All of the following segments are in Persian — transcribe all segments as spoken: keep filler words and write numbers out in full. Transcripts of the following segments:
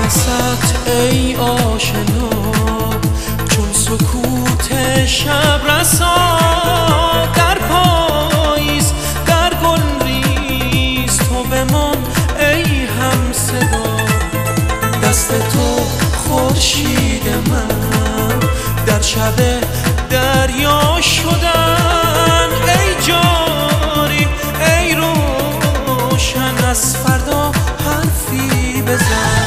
نفست ای آشنا چون سکوت شب رسا، در پاییز در گل ریز تو بمان ای هم صدا. دست تو خورشید من در شب دریا شدن، ای جاری ای روشن از فردا حرفی بزن.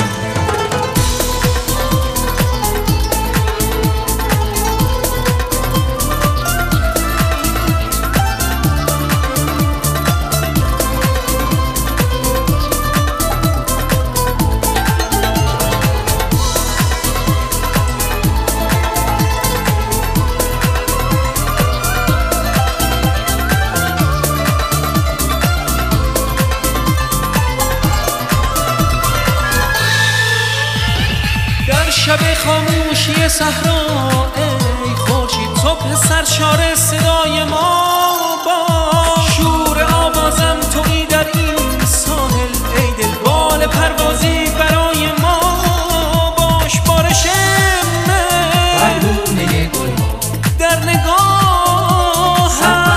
شب خاموشی صحرا ای خورشید صبح سرشار صدای ما باش. شور آوازم تویی در این ساحل ای دل بال پروازی برای ما باش. بارش مه گل در نگاه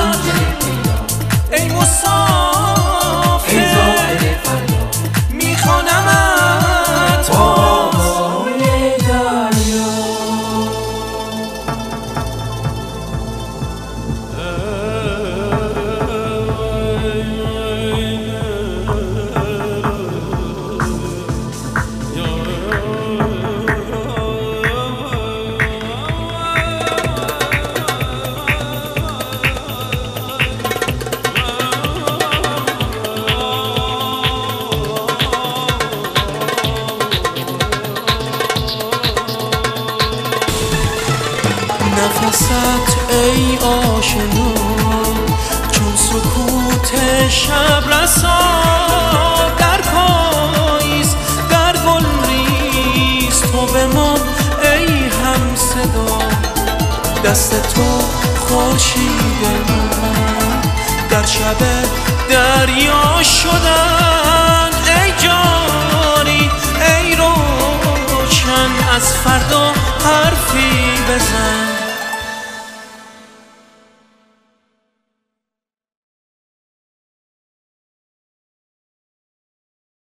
ای مسافر میخوانمت نفست ای آشنا چون سکوت شب رسا، در پاییز در گل ریز تو بمان ای هم صدا. دست تو خورشید من در شب دریا شدن،